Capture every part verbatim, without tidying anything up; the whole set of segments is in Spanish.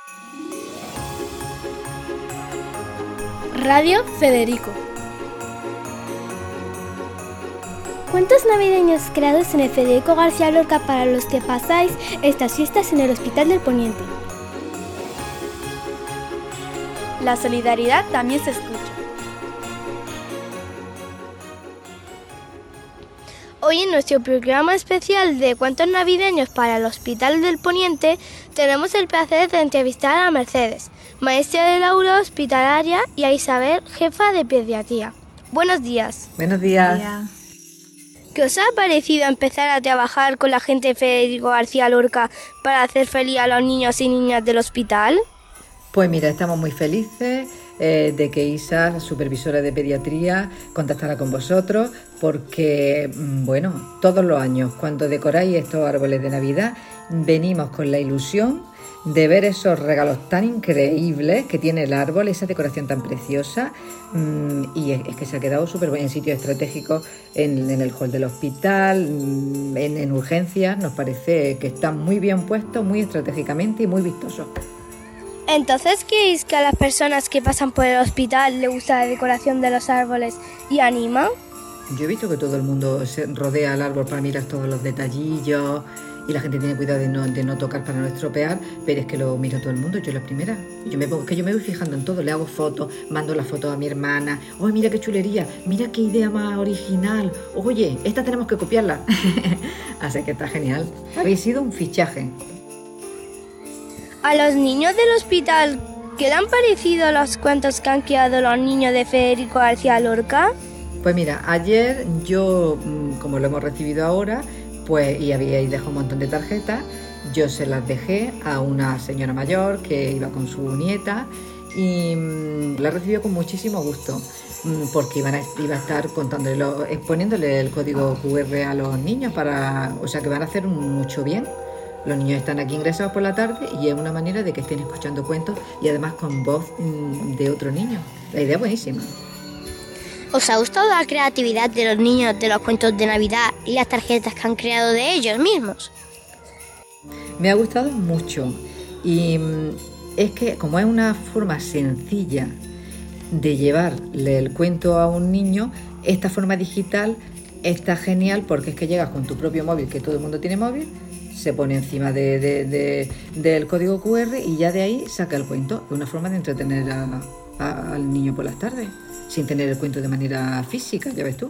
Radio Federico. Cuentos navideños creados en el Federico García Lorca para los que pasáis estas fiestas en el Hospital del Poniente. La solidaridad también se escucha. Hoy en nuestro programa especial de cuentos navideños para el Hospital del Poniente tenemos el placer de entrevistar a Mercedes, maestra del aula hospitalaria, y a Isabel, jefa de pediatría. Buenos días. Buenos días. ¿Qué os ha parecido empezar a trabajar con la gente de Federico García Lorca para hacer feliz a los niños y niñas del hospital? Pues mira, estamos muy felices eh, de que Isa, la supervisora de pediatría, contactara con vosotros porque, bueno, todos los años cuando decoráis estos árboles de Navidad venimos con la ilusión de ver esos regalos tan increíbles que tiene el árbol, esa decoración tan preciosa, mmm, y es, es que se ha quedado súper bien en sitios estratégicos, en, en el hall del hospital, mmm, en, en urgencias. Nos parece que están muy bien puestos, muy estratégicamente y muy vistosos. Entonces, ¿creéis que a las personas que pasan por el hospital les gusta la decoración de los árboles y animan? Yo he visto que todo el mundo se rodea al árbol para mirar todos los detallillos y la gente tiene cuidado de no, de no tocar para no estropear, pero es que lo mira todo el mundo, yo la primera. Yo me pongo, que yo me voy fijando en todo, le hago fotos, mando las fotos a mi hermana. ¡Oye, mira qué chulería! ¡Mira qué idea más original! ¡Oye, esta tenemos que copiarla! Así que está genial. Habéis sido un fichaje. ¿A los niños del hospital qué le han parecido los cuentos que han creado los niños de Federico García Lorca? Pues mira, ayer yo, como lo hemos recibido ahora, pues y habíais dejado un montón de tarjetas, yo se las dejé a una señora mayor que iba con su nieta y mmm, la recibió con muchísimo gusto, mmm, porque iban a, iba a estar contándole, exponiéndole el código cu erre a los niños, para, o sea que van a hacer mucho bien. Los niños están aquí ingresados por la tarde y es una manera de que estén escuchando cuentos y además con voz mmm, de otro niño. La idea es buenísima. ¿Os ha gustado la creatividad de los niños de los cuentos de Navidad y las tarjetas que han creado de ellos mismos? Me ha gustado mucho y es que como es una forma sencilla de llevarle el cuento a un niño, esta forma digital está genial porque es que llegas con tu propio móvil, que todo el mundo tiene móvil, se pone encima de, de, de, del código cu erre y ya de ahí saca el cuento. Es una forma de entretener a, a, al niño por las tardes, sin tener el cuento de manera física, ya ves tú.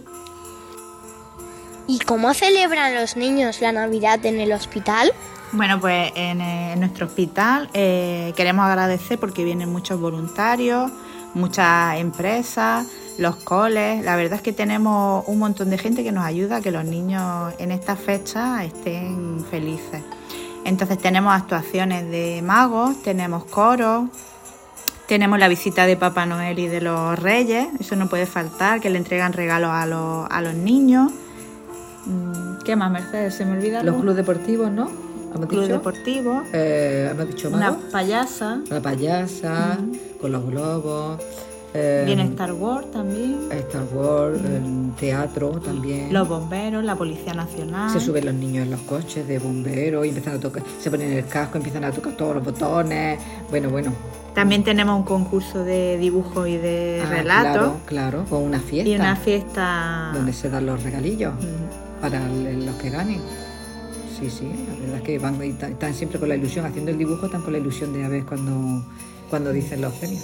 ¿Y cómo celebran los niños la Navidad en el hospital? Bueno, pues en, en nuestro hospital eh, queremos agradecer porque vienen muchos voluntarios, muchas empresas, los coles. La verdad es que tenemos un montón de gente que nos ayuda a que los niños en estas fechas estén felices. Entonces tenemos actuaciones de magos, tenemos coros, tenemos la visita de Papá Noel y de los Reyes, eso no puede faltar, que le entregan regalos a los, a los niños. ¿Qué más, Mercedes? ¿Se me olvida algo? Los clubes deportivos, ¿no? ¿Hemos Club dicho? deportivo. Eh, ¿Hemos dicho mago? Una payasa. Una payasa, uh-huh. Con los globos. Eh, Viene Star Wars también. Star Wars, el teatro también. Los bomberos, la Policía Nacional. Se suben los niños en los coches de bomberos y empiezan a tocar, se ponen el casco, empiezan a tocar todos los botones. Bueno, bueno. También tenemos un concurso de dibujo y de ah, relato. Claro, claro, con una fiesta. Y una fiesta donde se dan los regalillos uh-huh. para los que ganen. Sí, sí, la verdad es que van, están siempre con la ilusión, haciendo el dibujo, están con la ilusión de a ver cuando, cuando dicen los premios.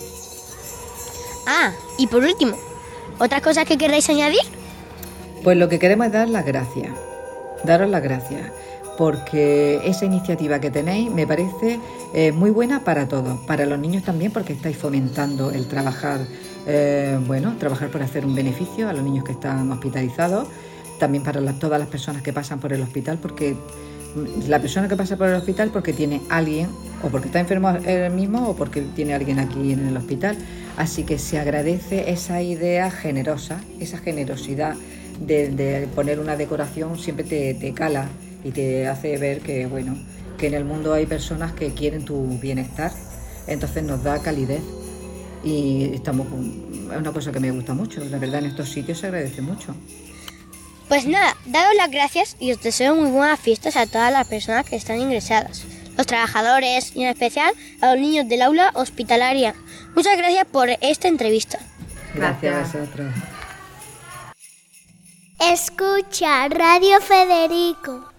Ah, y por último, ¿otras cosas que queráis añadir? Pues lo que queremos es dar las gracias, daros las gracias, porque esa iniciativa que tenéis me parece eh, muy buena para todos, para los niños también, porque estáis fomentando el trabajar, eh, bueno, trabajar por hacer un beneficio a los niños que están hospitalizados, también para las, todas las personas que pasan por el hospital, porque la persona que pasa por el hospital porque tiene alguien, o porque está enfermo él mismo, o porque tiene alguien aquí en el hospital. Así que se agradece esa idea generosa, esa generosidad de, de poner una decoración, siempre te, te cala y te hace ver que, bueno, que en el mundo hay personas que quieren tu bienestar, entonces nos da calidez y estamos, es una cosa que me gusta mucho, la verdad en estos sitios se agradece mucho. Pues nada, daros las gracias y os deseo muy buenas fiestas a todas las personas que están ingresadas. los trabajadores y en especial a los niños del aula hospitalaria. Muchas gracias por esta entrevista. Gracias a vosotros. Escucha Radio Federico.